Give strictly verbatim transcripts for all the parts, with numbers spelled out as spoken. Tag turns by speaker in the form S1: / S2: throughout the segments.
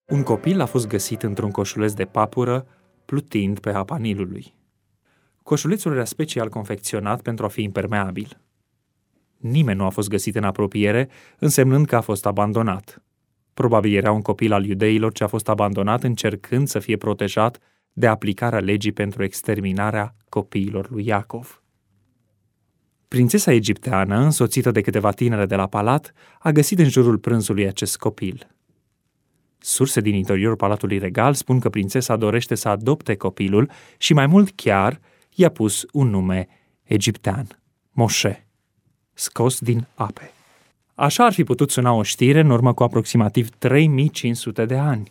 S1: Un copil a fost găsit într-un coșuleț de papură, plutind pe apa Nilului. Coșulețul era special confecționat pentru a fi impermeabil. Nimeni nu a fost găsit în apropiere, însemnând că a fost abandonat. Probabil era un copil al iudeilor ce a fost abandonat încercând să fie protejat de aplicarea legii pentru exterminarea copiilor lui Iacov. Prințesa egipteană, însoțită de câteva tinere de la palat, a găsit în jurul prânzului acest copil. Surse din interiorul palatului regal spun că prințesa dorește să adopte copilul și mai mult chiar i-a pus un nume egiptean, Moșe, scos din ape. Așa ar fi putut suna o știre în urmă cu aproximativ trei mii cinci sute de ani.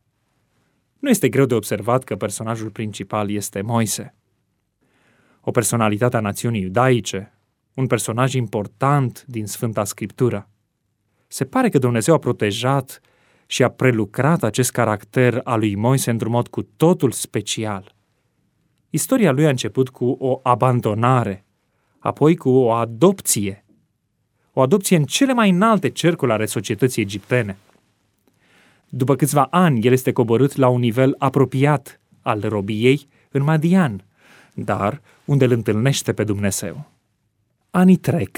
S1: Nu este greu de observat că personajul principal este Moise. O personalitate a națiunii iudaice, un personaj important din Sfânta Scriptură. Se pare că Dumnezeu a protejat și a prelucrat acest caracter al lui Moise într-un mod cu totul special. Istoria lui a început cu o abandonare, apoi cu o adopție. O adopție în cele mai înalte cercuri ale societății egiptene. După câțiva ani, el este coborât la un nivel apropiat al robiei în Madian, dar unde îl întâlnește pe Dumnezeu. Anii trec,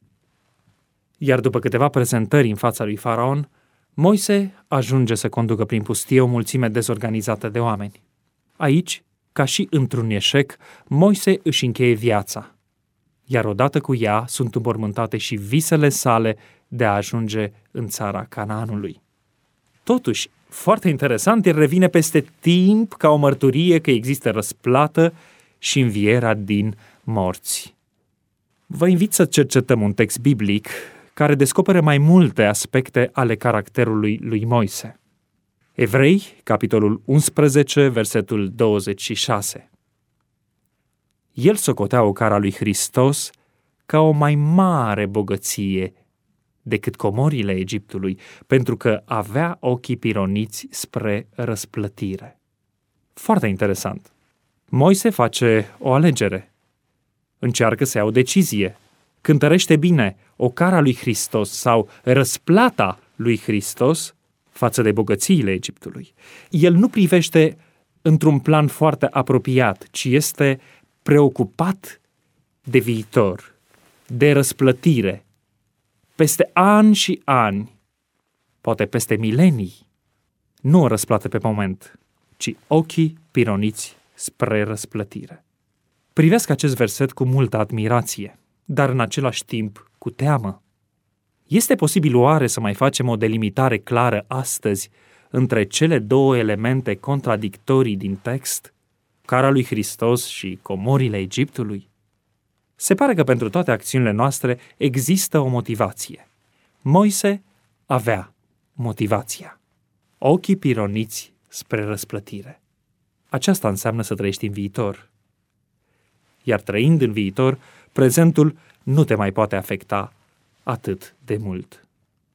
S1: iar după câteva prezentări în fața lui Faraon, Moise ajunge să conducă prin pustie o mulțime dezorganizată de oameni. Aici, ca și într-un eșec, Moise își încheie viața, iar odată cu ea sunt înmormântate și visele sale de a ajunge în țara Canaanului. Totuși, foarte interesant, el revine peste timp ca o mărturie că există răsplată și învierea din morți. Vă invit să cercetăm un text biblic care descoperă mai multe aspecte ale caracterului lui Moise. Evrei, capitolul unsprezece, versetul douăzeci și șase. El socotea ocara lui Hristos ca o mai mare bogăție decât comorile Egiptului, pentru că avea ochii pironiți spre răsplătire. Foarte interesant. Moise face o alegere. Încearcă să ia o decizie. Cântărește bine ocara lui Hristos sau răsplata lui Hristos față de bogățiile Egiptului. El nu privește într-un plan foarte apropiat, ci este preocupat de viitor, de răsplătire. Peste ani și ani, poate peste milenii, nu o răsplată pe moment, ci ochii pironiți spre răsplătire. Privesc acest verset cu multă admirație, dar în același timp cu teamă. Este posibil oare să mai facem o delimitare clară astăzi între cele două elemente contradictorii din text, cara lui Hristos și comorile Egiptului? Se pare că pentru toate acțiunile noastre există o motivație. Moise avea motivația. Ochii pironiți spre răsplătire. Aceasta înseamnă să trăiești în viitor. Iar trăind în viitor, prezentul nu te mai poate afecta atât de mult.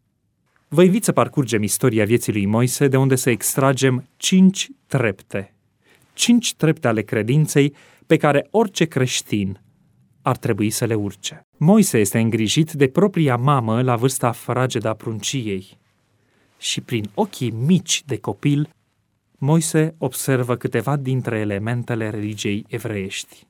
S1: Vă invit să parcurgem istoria vieții lui Moise, de unde să extragem cinci trepte. Cinci trepte ale credinței pe care orice creștin ar trebui să le urce. Moise este îngrijit de propria mamă la vârsta fragedă a prunciei și prin ochii mici de copil, Moise observă câteva dintre elementele religiei evreiești.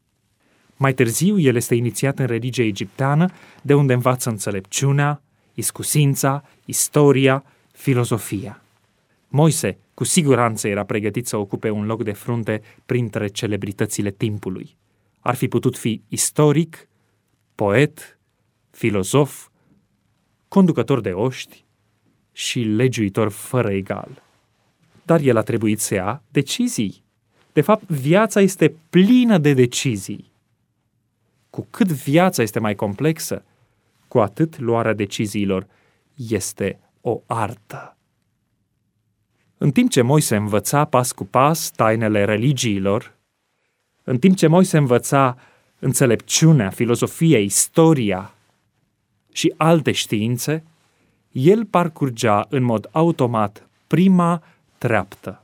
S1: Mai târziu, el este inițiat în religia egipteană, de unde învață înțelepciunea, iscusința, istoria, filozofia. Moise, cu siguranță, era pregătit să ocupe un loc de frunte printre celebritățile timpului. Ar fi putut fi istoric, poet, filozof, conducător de oști și legiuitor fără egal. Dar el a trebuit să ia decizii. De fapt, viața este plină de decizii. Cu cât viața este mai complexă, cu atât luarea deciziilor este o artă. În timp ce Moise învăța pas cu pas tainele religiilor, în timp ce Moise învăța înțelepciunea, filozofia, istoria și alte științe, el parcurgea în mod automat prima treaptă.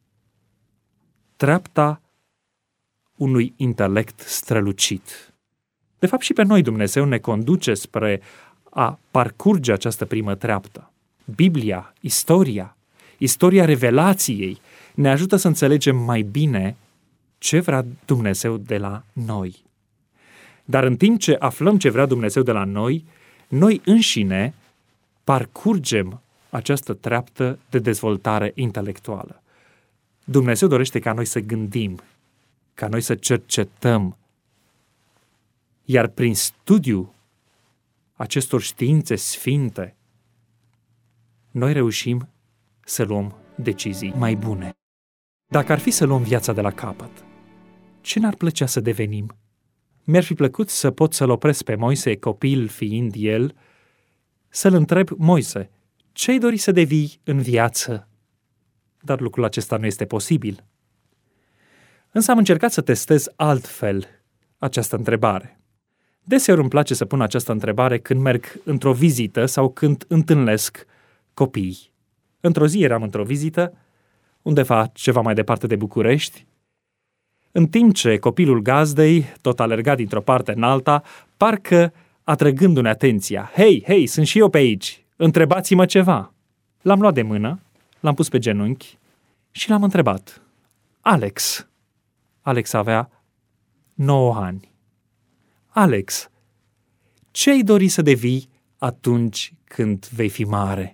S1: Treapta unui intelect strălucit. De fapt, și pe noi Dumnezeu ne conduce spre a parcurge această primă treaptă. Biblia, istoria, istoria revelației ne ajută să înțelegem mai bine ce vrea Dumnezeu de la noi. Dar în timp ce aflăm ce vrea Dumnezeu de la noi, noi înșine parcurgem această treaptă de dezvoltare intelectuală. Dumnezeu dorește ca noi să gândim, ca noi să cercetăm, iar prin studiu acestor științe sfinte, noi reușim să luăm decizii mai bune. Dacă ar fi să luăm viața de la capăt, ce n-ar plăcea să devenim? Mi-ar fi plăcut să pot să-l opresc pe Moise, copil fiind el, să-l întreb: Moise, ce-ai dori să devii în viață? Dar lucrul acesta nu este posibil. Însă am încercat să testez altfel această întrebare. Deseori îmi place să pun această întrebare când merg într-o vizită sau când întâlnesc copii. Într-o zi eram într-o vizită, undeva ceva mai departe de București, în timp ce copilul gazdei, tot alerga dintr-o parte în alta, parcă atrăgându-ne atenția: Hei, hei, sunt și eu pe aici, întrebați-mă ceva. L-am luat de mână, l-am pus pe genunchi și l-am întrebat: Alex. Alex avea nouă ani. Alex, ce ai dori să devii atunci când vei fi mare?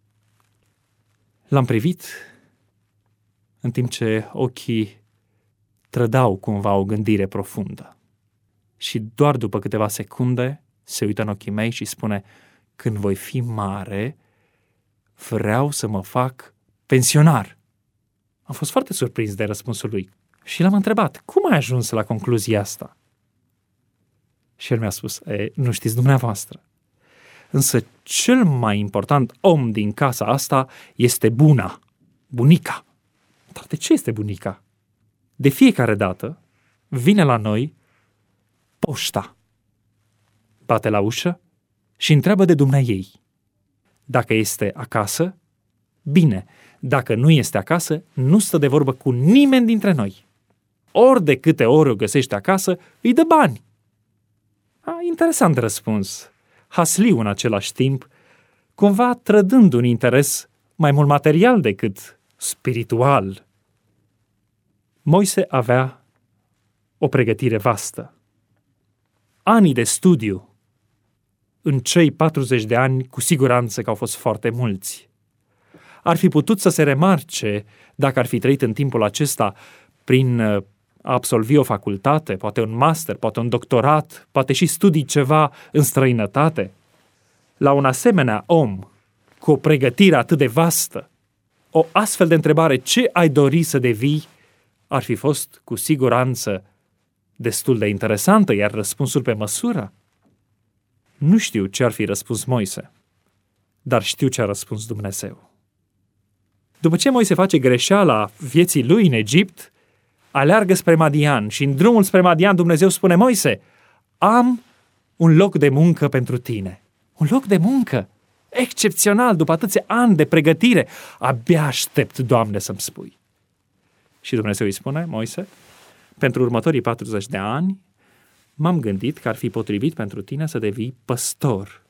S1: L-am privit în timp ce ochii trădau cumva o gândire profundă. Și doar după câteva secunde se uită în ochii mei și spune: când voi fi mare, vreau să mă fac pensionar. Am fost foarte surprins de răspunsul lui și l-am întrebat: cum ai ajuns la concluzia asta? Și el mi-a spus: e, nu știți dumneavoastră. Însă cel mai important om din casa asta este buna, bunica. Dar de ce este bunica? De fiecare dată vine la noi poșta, bate la ușă și întreabă de dumneaei. Dacă este acasă, bine. Dacă nu este acasă, nu stă de vorbă cu nimeni dintre noi. Ori de câte ori o găsește acasă, îi dă bani. A, interesant răspuns. Hasliu în același timp, cumva trădând un interes mai mult material decât spiritual. Moise avea o pregătire vastă. Anii de studiu, în cei patruzeci de ani, cu siguranță că au fost foarte mulți. Ar fi putut să se remarce, dacă ar fi trăit în timpul acesta, prin a absolvi o facultate, poate un master, poate un doctorat, poate și studii ceva în străinătate. La un asemenea om, cu o pregătire atât de vastă, o astfel de întrebare: ce ai dori să devii, ar fi fost cu siguranță destul de interesantă, iar răspunsul pe măsură. Nu știu ce ar fi răspuns Moise, dar știu ce a răspuns Dumnezeu. După ce Moise face greșeala vieții lui în Egipt, aleargă spre Madian și în drumul spre Madian Dumnezeu spune: Moise, am un loc de muncă pentru tine. Un loc de muncă excepțional, după atâția ani de pregătire. Abia aștept, Doamne, să-mi spui. Și Dumnezeu îi spune: Moise, pentru următorii patruzeci de ani m-am gândit că ar fi potrivit pentru tine să devii păstor.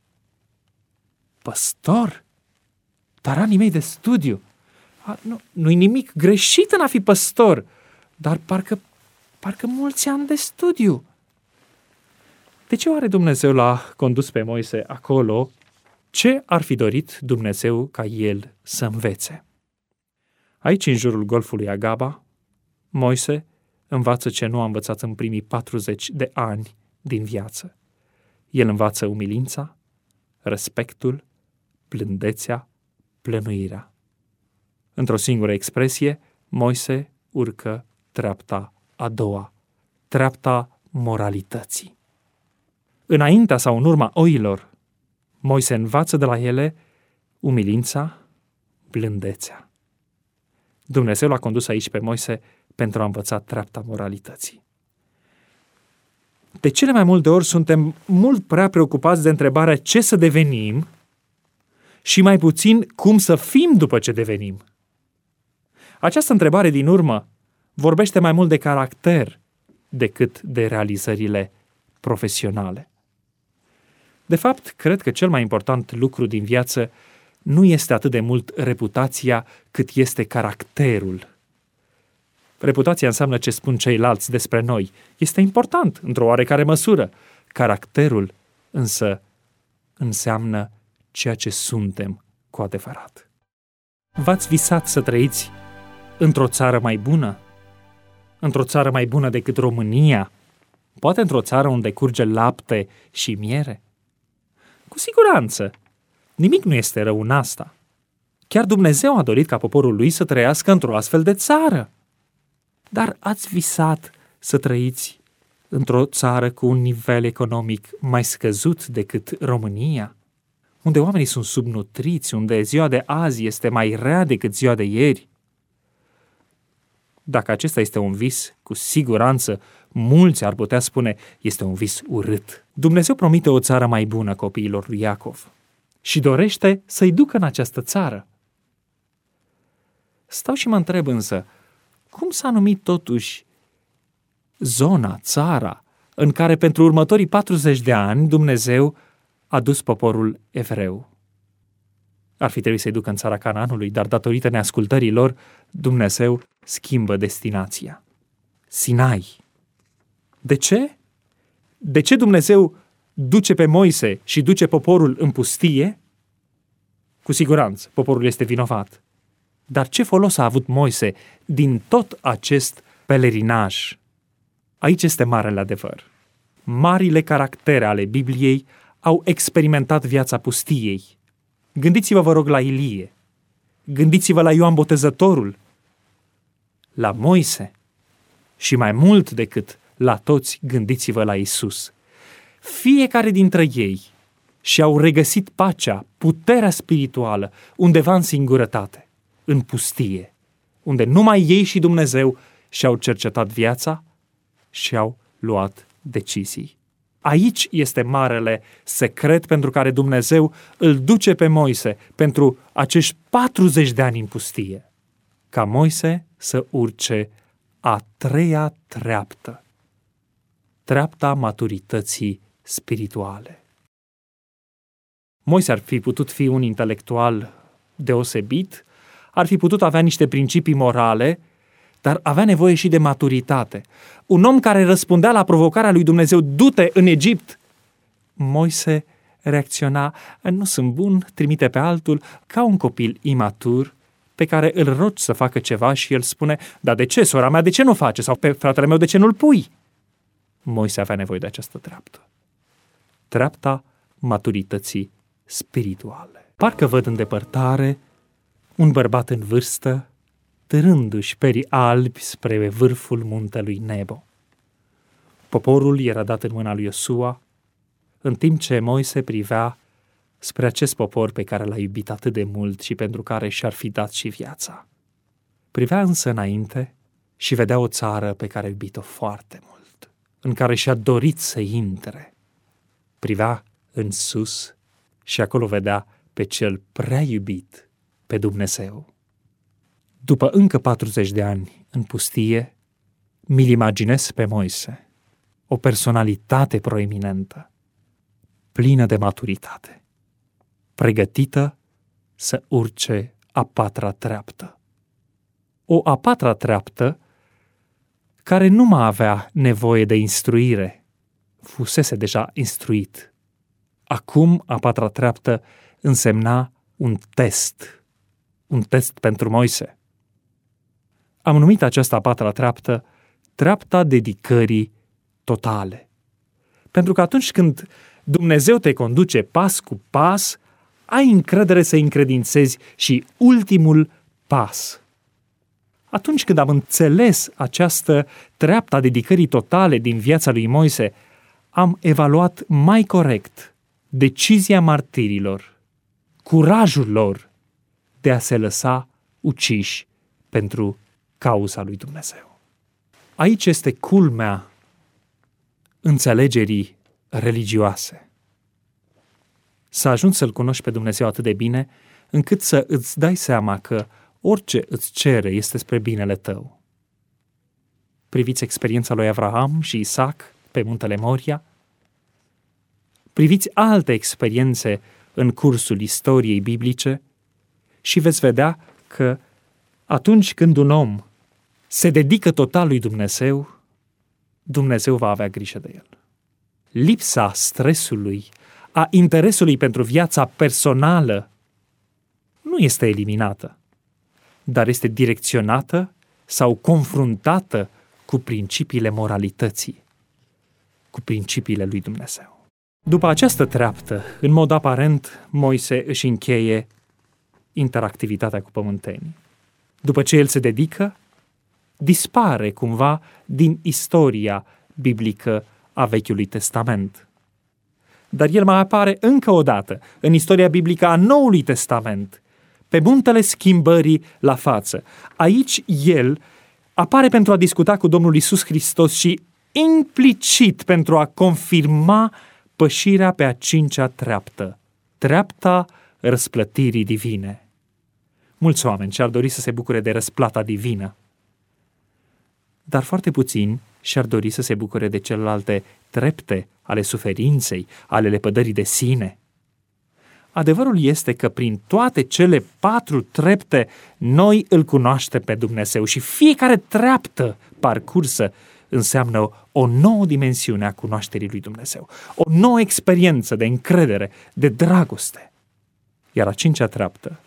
S1: Păstor? Dar anii mei de studiu. A, nu, nu-i nimic greșit în a fi păstor, dar parcă, parcă mulți ani de studiu. De ce oare Dumnezeu l-a condus pe Moise acolo? Ce ar fi dorit Dumnezeu ca el să învețe? Aici, în jurul golfului Agaba, Moise învață ce nu a învățat în primii patruzeci de ani din viață. El învață umilința, respectul, blândețea, plănuirea. Într-o singură expresie, Moise urcă treapta a doua, treapta moralității. Înaintea sau în urma oilor, Moise învață de la ele umilința, blândețea. Dumnezeu l-a condus aici pe Moise pentru a învăța treapta moralității. De cele mai multe ori suntem mult prea preocupați de întrebarea ce să devenim și mai puțin cum să fim după ce devenim. Această întrebare din urmă vorbește mai mult de caracter decât de realizările profesionale. De fapt, cred că cel mai important lucru din viață nu este atât de mult reputația cât este caracterul. Reputația înseamnă ce spun ceilalți despre noi. Este important, într-o oarecare măsură. Caracterul însă înseamnă ceea ce suntem cu adevărat. V-ați visat să trăiți într-o țară mai bună? Într-o țară mai bună decât România? Poate într-o țară unde curge lapte și miere? Cu siguranță. Nimic nu este rău în asta. Chiar Dumnezeu a dorit ca poporul lui să trăiască într-o astfel de țară. Dar ați visat să trăiți într-o țară cu un nivel economic mai scăzut decât România, unde oamenii sunt subnutriți, unde ziua de azi este mai rea decât ziua de ieri? Dacă acesta este un vis, cu siguranță mulți ar putea spune este un vis urât. Dumnezeu promite o țară mai bună copiilor lui Iacov și dorește să-i ducă în această țară. Stau și mă întreb însă, cum s-a numit totuși zona, țara, în care pentru următorii patruzeci de ani Dumnezeu a dus poporul evreu? Ar fi trebuit să-i ducă în țara Canaanului, dar datorită neascultării lor, Dumnezeu schimbă destinația. Sinai. De ce? De ce Dumnezeu duce pe Moise și duce poporul în pustie? Cu siguranță, poporul este vinovat. Dar ce folos a avut Moise din tot acest pelerinaj? Aici este marele adevăr. Marile caractere ale Bibliei au experimentat viața pustiei. Gândiți-vă, vă rog, la Ilie. Gândiți-vă la Ioan Botezătorul, la Moise și mai mult decât la toți, gândiți-vă la Isus. Fiecare dintre ei și-au regăsit pacea, puterea spirituală, undeva în singurătate, în pustie, unde numai ei și Dumnezeu și-au cercetat viața și au luat decizii. Aici este marele secret pentru care Dumnezeu îl duce pe Moise pentru acești patruzeci de ani în pustie, ca Moise să urce a treia treaptă, treapta maturității spirituale. Moise ar fi putut fi un intelectual deosebit, ar fi putut avea niște principii morale, dar avea nevoie și de maturitate. Un om care răspundea la provocarea lui Dumnezeu, du-te în Egipt. Moise reacționa, nu sunt bun, trimite pe altul, ca un copil imatur pe care îl rogi să facă ceva și el spune, dar de ce, sora mea, de ce nu face? Sau pe fratele meu, de ce nu-l pui? Moise avea nevoie de această treaptă. Treapta maturității spirituale. Parcă văd în depărtare un bărbat în vârstă, târându-și perii albi spre vârful muntelui Nebo. Poporul era dat în mâna lui Iosua, în timp ce Moise privea spre acest popor pe care l-a iubit atât de mult și pentru care și-ar fi dat și viața. Privea însă înainte și vedea o țară pe care a iubit-o foarte mult, în care și-a dorit să intre. Privea în sus și acolo vedea pe cel prea iubit, pe Dumnezeu. După încă patruzeci de ani în pustie, mi-l imaginez pe Moise, o personalitate proeminentă, plină de maturitate, pregătită să urce a patra treaptă. O a patra treaptă care nu mai avea nevoie de instruire, fusese deja instruit. Acum a patra treaptă însemna un test, un test pentru Moise. Am numit această a patra treaptă treapta dedicării totale. Pentru că atunci când Dumnezeu te conduce pas cu pas, ai încredere să încredințezi și ultimul pas. Atunci când am înțeles această treaptă a dedicării totale din viața lui Moise, am evaluat mai corect decizia martirilor, curajul lor de a se lăsa uciși pentru cauza lui Dumnezeu. Aici este culmea înțelegerii religioase. Să ajungi să-L cunoști pe Dumnezeu atât de bine, încât să îți dai seama că orice îți cere este spre binele tău. Priviți experiența lui Avraham și Isaac pe muntele Moria. Priviți alte experiențe în cursul istoriei biblice și veți vedea că atunci când un om se dedică total lui Dumnezeu, Dumnezeu va avea grijă de el. Lipsa stresului, a interesului pentru viața personală, nu este eliminată, dar este direcționată sau confruntată cu principiile moralității, cu principiile lui Dumnezeu. După această treaptă, în mod aparent, Moise își încheie interactivitatea cu pământenii. După ce el se dedică, dispare cumva din istoria biblică a Vechiului Testament. Dar el mai apare încă o dată în istoria biblică a Noului Testament, pe muntele schimbării la față. Aici el apare pentru a discuta cu Domnul Iisus Hristos și implicit pentru a confirma pășirea pe a cincea treaptă, treapta răsplătirii divine. Mulți oameni și-ar dori să se bucure de răsplata divină, dar foarte puțini și-ar dori să se bucure de celelalte trepte ale suferinței, ale lepădării de sine. Adevărul este că prin toate cele patru trepte noi îl cunoaștem pe Dumnezeu și fiecare treaptă parcursă înseamnă o nouă dimensiune a cunoașterii lui Dumnezeu, o nouă experiență de încredere, de dragoste. Iar a cincea treaptă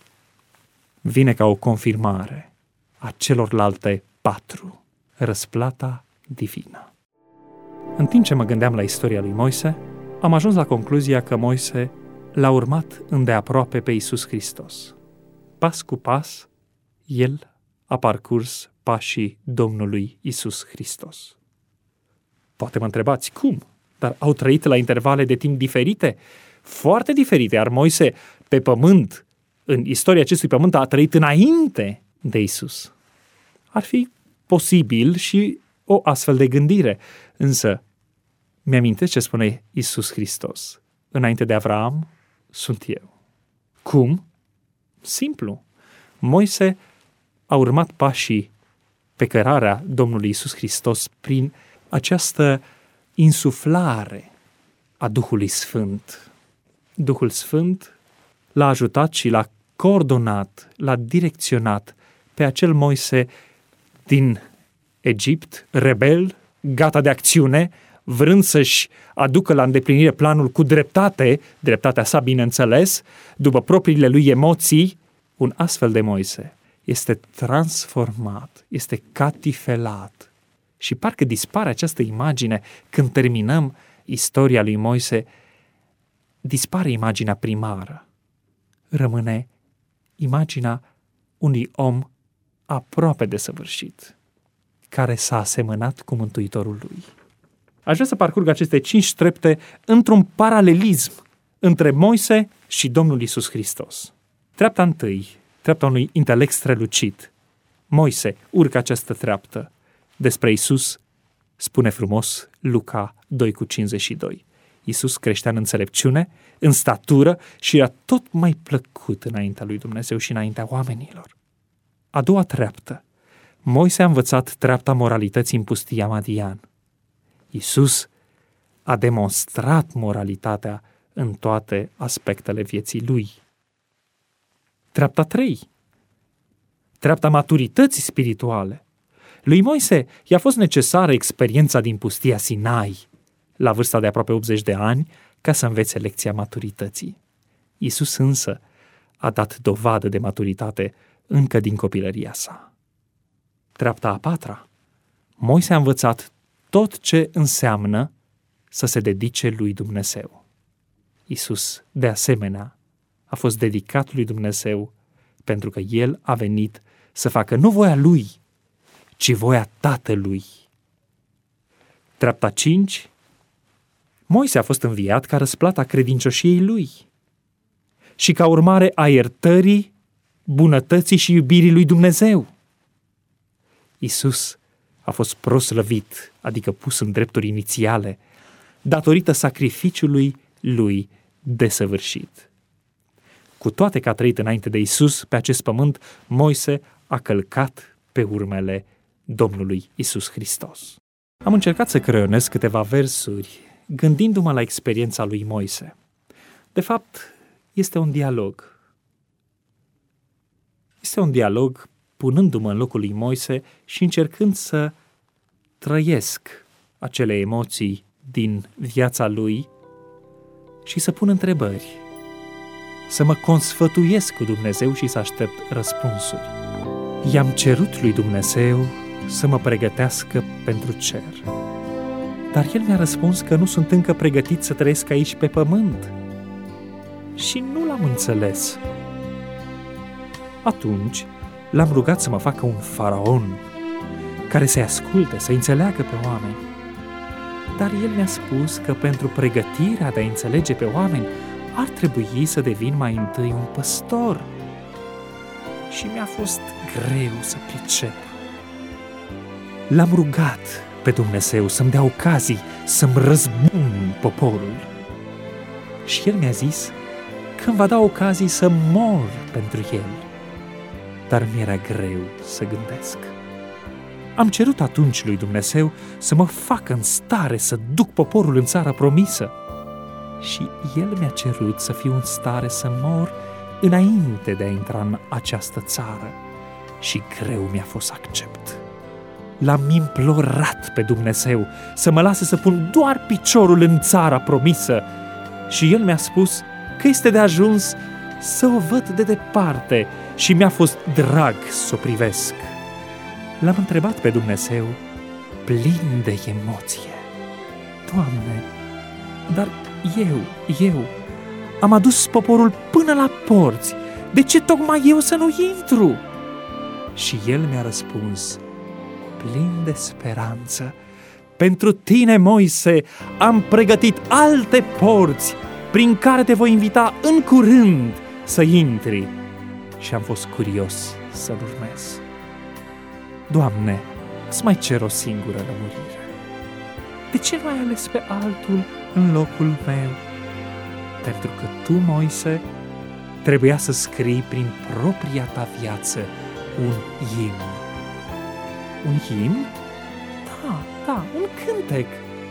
S1: vine ca o confirmare a celorlalte patru, răsplata divină. În timp ce mă gândeam la istoria lui Moise, am ajuns la concluzia că Moise l-a urmat îndeaproape pe Iisus Hristos. Pas cu pas, el a parcurs pașii Domnului Iisus Hristos. Poate mă întrebați cum, dar au trăit la intervale de timp diferite, foarte diferite, iar Moise pe pământ, în istoria acestui pământ, a trăit înainte de Iisus. Ar fi posibil și o astfel de gândire, însă mi-amintesc ce spune Iisus Hristos. Înainte de Avraam, sunt eu. Cum? Simplu. Moise a urmat pașii pe cărarea Domnului Iisus Hristos prin această insuflare a Duhului Sfânt. Duhul Sfânt l-a ajutat și l-a coordonat, l-a direcționat pe acel Moise din Egipt, rebel, gata de acțiune, vrând să-și aducă la îndeplinire planul cu dreptate, dreptatea sa, bineînțeles, după propriile lui emoții. Un astfel de Moise este transformat, este catifelat. Și parcă dispare această imagine când terminăm istoria lui Moise, dispare imaginea primară. Rămâne imaginea unui om aproape de săvârșit, care s-a asemănat cu Mântuitorul lui. Aș vrea să parcurg aceste cinci trepte într-un paralelism între Moise și Domnul Iisus Hristos. Treapta întâi, treapta unui intelect strălucit. Moise urcă această treaptă. Despre Iisus spune frumos Luca doi cu cincizeci și doi. Iisus creștea în înțelepciune, în statură și era tot mai plăcut înaintea lui Dumnezeu și înaintea oamenilor. A doua treaptă. Moise a învățat treapta moralității în pustia Madian. Iisus a demonstrat moralitatea în toate aspectele vieții lui. Treapta trei. Treapta maturității spirituale. Lui Moise i-a fost necesară experiența din pustia Sinai, la vârsta de aproape optzeci de ani, ca să învețe lecția maturității. Iisus însă a dat dovadă de maturitate încă din copilăria sa. Treapta a patra. Moise a învățat tot ce înseamnă să se dedice lui Dumnezeu. Iisus, de asemenea, a fost dedicat lui Dumnezeu pentru că El a venit să facă nu voia Lui, ci voia Tatălui. Treapta cinci. Moise a fost înviat ca răsplata credincioșiei Lui și ca urmare a iertării, bunătății și iubirii lui Dumnezeu. Iisus a fost proslăvit, adică pus în drepturi inițiale, datorită sacrificiului lui desăvârșit. Cu toate că a trăit înainte de Iisus pe acest pământ, Moise a călcat pe urmele Domnului Iisus Hristos. Am încercat să creionez câteva versuri, gândindu-mă la experiența lui Moise. De fapt, este un dialog. Este un dialog punându-mă în locul lui Moise și încercând să trăiesc acele emoții din viața lui și să pun întrebări, să mă consfătuiesc cu Dumnezeu și să aștept răspunsuri. I-am cerut lui Dumnezeu să mă pregătească pentru cer, dar El mi-a răspuns că nu sunt încă pregătit să trăiesc aici pe pământ și nu l-am înțeles. Atunci l-am rugat să mă facă un faraon care să-i asculte, să înțeleagă pe oameni. Dar el mi-a spus că pentru pregătirea de a înțelege pe oameni ar trebui să devin mai întâi un păstor. Și mi-a fost greu să pricep. L-am rugat pe Dumnezeu să-mi dea ocazii să-mi răzbun poporul. Și el mi-a zis că îmi va da ocazii să mor pentru el. Dar mi-era greu să gândesc. Am cerut atunci lui Dumnezeu să mă facă în stare să duc poporul în țara promisă. Și El mi-a cerut să fiu în stare să mor înainte de a intra în această țară. Și greu mi-a fost să accept. L-am implorat pe Dumnezeu să mă lase să pun doar piciorul în țara promisă. Și El mi-a spus că este de ajuns să o văd de departe și mi-a fost drag să o privesc. L-am întrebat pe Dumnezeu, plin de emoție: Doamne, dar eu, eu, am adus poporul până la porți, de ce tocmai eu să nu intru? Și El mi-a răspuns, plin de speranță: pentru tine, Moise, am pregătit alte porți prin care te voi invita în curând să intri. Și am fost curios să-l urmez. Doamne, îți mai cer o singură lămurire. De ce nu ai ales pe altul în locul meu? Pentru că tu, Moise, trebuia să scrii prin propria ta viață un imn. Un imn? Da, da, un cântec.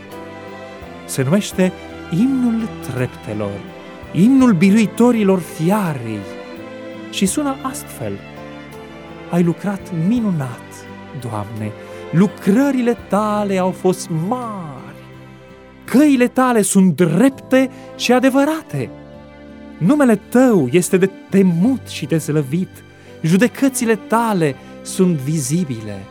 S1: Se numește Imnul Treptelor, Imnul Biruitorilor Fiarei și sună astfel: ai lucrat minunat, Doamne, lucrările tale au fost mari, căile tale sunt drepte și adevărate, numele tău este de temut și de slăvit, judecățile tale sunt vizibile.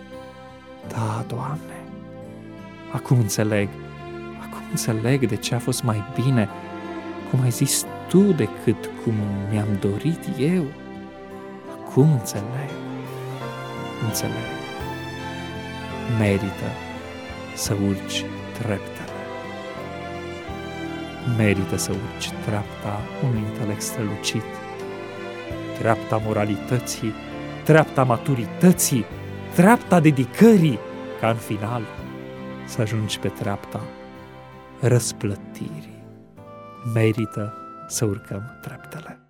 S1: Da, Doamne, acum înțeleg, acum înțeleg de ce a fost mai bine cum ai zis Tu decât cum mi-am dorit eu. Acum înțeleg, înțeleg. Merită să urci treptele. Merită să urci treapta unui intelect strălucit, treapta moralității, treapta maturității, treapta dedicării, ca în final să ajungi pe treapta răsplătirii. Merită să urcăm treptele.